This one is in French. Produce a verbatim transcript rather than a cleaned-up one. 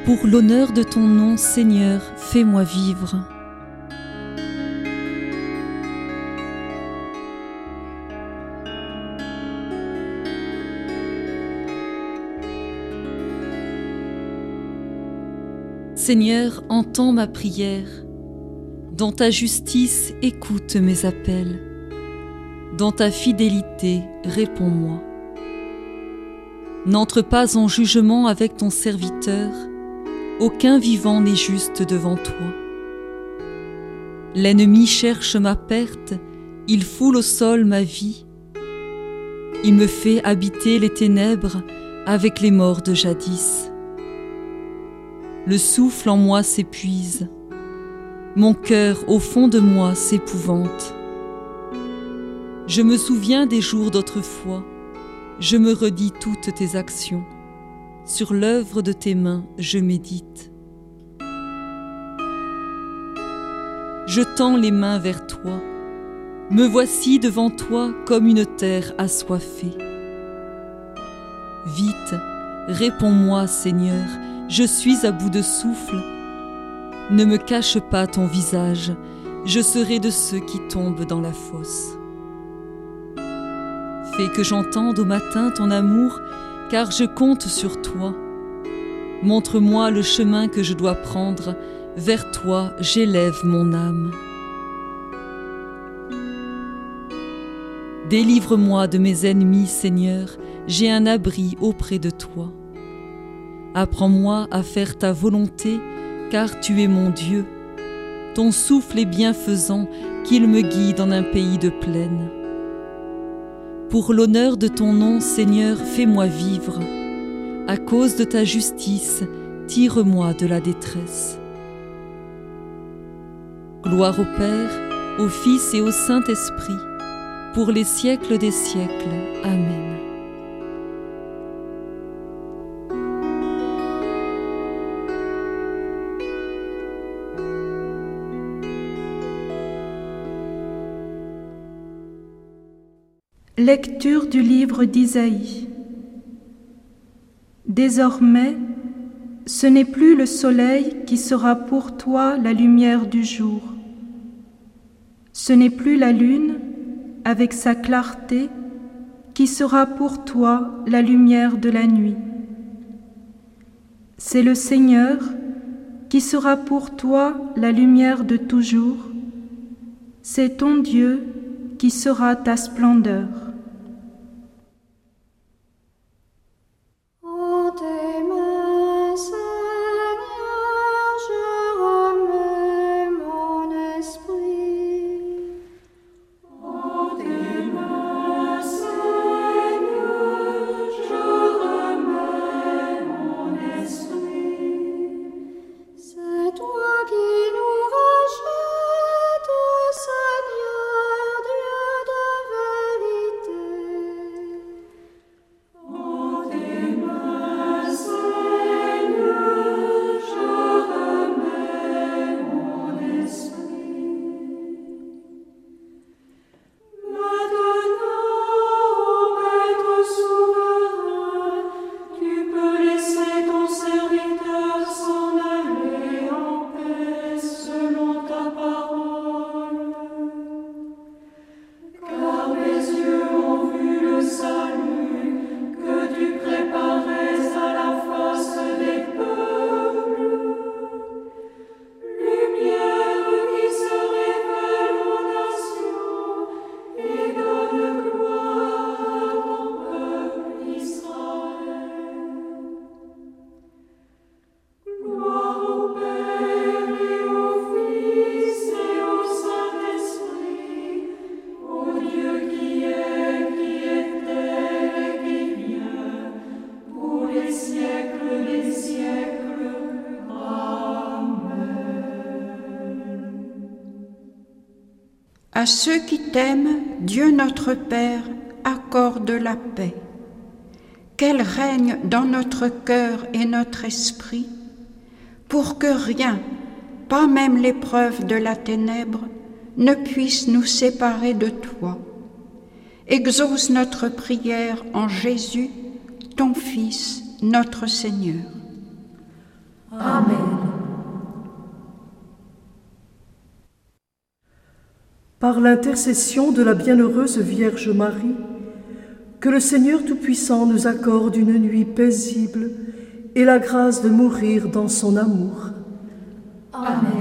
Pour l'honneur de ton nom, Seigneur, fais-moi vivre. Seigneur, entends ma prière. Dans ta justice, écoute mes appels. Dans ta fidélité, réponds-moi. N'entre pas en jugement avec ton serviteur. Aucun vivant n'est juste devant toi. L'ennemi cherche ma perte, il foule au sol ma vie. Il me fait habiter les ténèbres avec les morts de jadis. Le souffle en moi s'épuise, mon cœur au fond de moi s'épouvante. Je me souviens des jours d'autrefois, je me redis toutes tes actions. Sur l'œuvre de tes mains, je médite. Je tends les mains vers toi, me voici devant toi comme une terre assoiffée. Vite, réponds-moi, Seigneur, je suis à bout de souffle. Ne me cache pas ton visage, je serai de ceux qui tombent dans la fosse. Fais que j'entende au matin ton amour, car je compte sur toi. Montre-moi le chemin que je dois prendre, vers toi j'élève mon âme. Délivre-moi de mes ennemis, Seigneur, j'ai un abri auprès de toi. Apprends-moi à faire ta volonté, car tu es mon Dieu. Ton souffle est bienfaisant, qu'il me guide en un pays de plaine. Pour l'honneur de ton nom, Seigneur, fais-moi vivre. À cause de ta justice, tire-moi de la détresse. Gloire au Père, au Fils et au Saint-Esprit, pour les siècles des siècles. Amen. Lecture du livre d'Isaïe. Désormais, ce n'est plus le soleil qui sera pour toi la lumière du jour. Ce n'est plus la lune, avec sa clarté, qui sera pour toi la lumière de la nuit. C'est le Seigneur qui sera pour toi la lumière de toujours. C'est ton Dieu qui sera ta splendeur. À ceux qui t'aiment, Dieu notre Père accorde la paix. Qu'elle règne dans notre cœur et notre esprit, pour que rien, pas même l'épreuve de la ténèbre, ne puisse nous séparer de toi. Exauce notre prière en Jésus, ton Fils, notre Seigneur. Amen. Par l'intercession de la bienheureuse Vierge Marie, que le Seigneur Tout-Puissant nous accorde une nuit paisible et la grâce de mourir dans son amour. Amen.